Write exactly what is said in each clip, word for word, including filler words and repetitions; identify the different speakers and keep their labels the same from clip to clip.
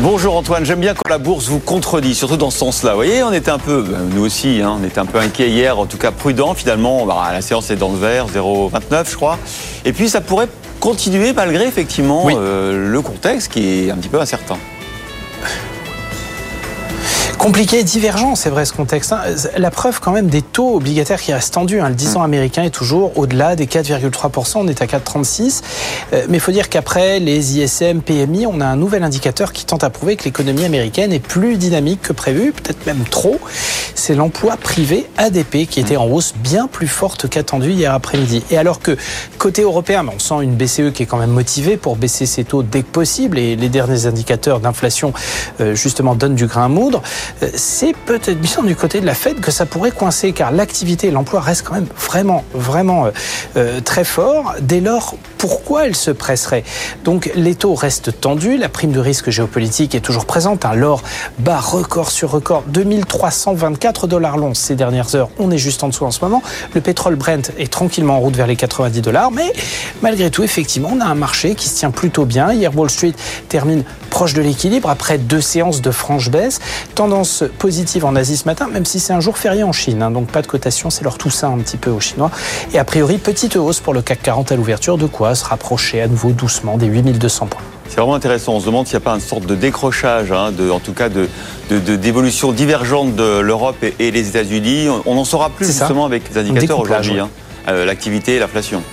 Speaker 1: Bonjour Antoine, j'aime bien quand la bourse vous contredit, surtout dans ce sens-là. Vous voyez, on était un peu, nous aussi, hein, on était un peu inquiets hier, en tout cas prudents. Finalement, bah, la séance est dans le vert, zéro virgule vingt-neuf je crois. Et puis ça pourrait continuer malgré effectivement oui. euh, le contexte qui est un petit peu incertain.
Speaker 2: Compliqué et divergent, c'est vrai ce contexte. Hein. La preuve quand même des taux obligataires qui restent tendus. Hein. Le dix ans mmh. américain est toujours au-delà des quatre virgule trois pour cent, on est à quatre virgule trente-six. Euh, mais il faut dire qu'après les I S M, P M I, on a un nouvel indicateur qui tente à prouver que l'économie américaine est plus dynamique que prévu, peut-être même trop. C'est l'emploi privé A D P qui était en hausse bien plus forte qu'attendu hier après-midi. Et alors que côté européen, on sent une B C E qui est quand même motivée pour baisser ses taux dès que possible et les derniers indicateurs d'inflation euh, justement donnent du grain à moudre. C'est peut-être bien du côté de la Fed que ça pourrait coincer car l'activité et l'emploi restent quand même vraiment, vraiment euh, très forts. Dès lors, pourquoi elle se presserait ? Donc les taux restent tendus, la prime de risque géopolitique est toujours présente. Hein. L'or bat record sur record, deux mille trois cent vingt-quatre dollars l'once ces dernières heures. On est juste en dessous en ce moment. Le pétrole Brent est tranquillement en route vers les quatre-vingt-dix dollars. Mais malgré tout, effectivement, on a un marché qui se tient plutôt bien. Hier, Wall Street termine proche de l'équilibre après deux séances de franche baisse. Tendance positive en Asie ce matin, même si c'est un jour férié en Chine. Hein, donc pas de cotation, c'est leur Toussaint un petit peu aux Chinois. Et a priori, petite hausse pour le C A C quarante à l'ouverture, de quoi se rapprocher à nouveau doucement des huit mille deux cents points.
Speaker 1: C'est vraiment intéressant. On se demande s'il n'y a pas une sorte de décrochage, hein, de, en tout cas de, de, de, d'évolution divergente de l'Europe et, et les États-Unis. On en saura plus c'est justement ça. Avec les indicateurs aujourd'hui, hein, euh, l'activité et l'inflation.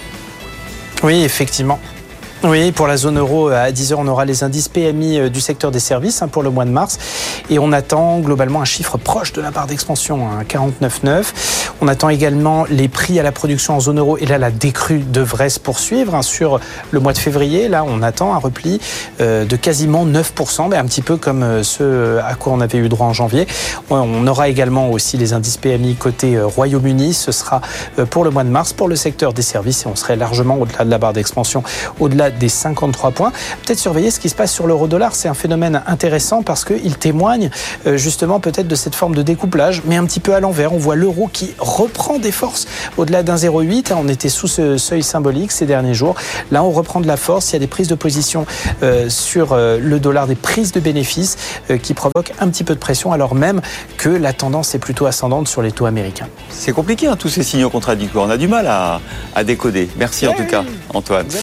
Speaker 2: Oui, effectivement. Oui, pour la zone euro, à dix heures, on aura les indices P M I du secteur des services hein, pour le mois de mars. Et on attend globalement un chiffre proche de la barre d'expansion, hein, quarante-neuf virgule neuf. On attend également les prix à la production en zone euro. Et là, la décrue devrait se poursuivre hein, sur le mois de février. Là, on attend un repli euh, de quasiment neuf pour cent, mais un petit peu comme euh, ce à quoi on avait eu droit en janvier. On aura également aussi les indices P M I côté euh, Royaume-Uni. Ce sera euh, pour le mois de mars pour le secteur des services. Et on serait largement au-delà de la barre d'expansion, au-delà des cinquante-trois points. Peut-être surveiller ce qui se passe sur l'euro-dollar. C'est un phénomène intéressant parce qu'il témoigne euh, justement peut-être de cette forme de découplage, mais un petit peu à l'envers. On voit l'euro qui reprend des forces au-delà d'un zéro virgule huit. On était sous ce seuil symbolique ces derniers jours. Là, on reprend de la force. Il y a des prises de position euh, sur euh, le dollar, des prises de bénéfices euh, qui provoquent un petit peu de pression, alors même que la tendance est plutôt ascendante sur les taux américains.
Speaker 1: C'est compliqué, hein, tous ces signaux contradictoires. On a du mal à, à décoder. Merci en tout cas, Antoine.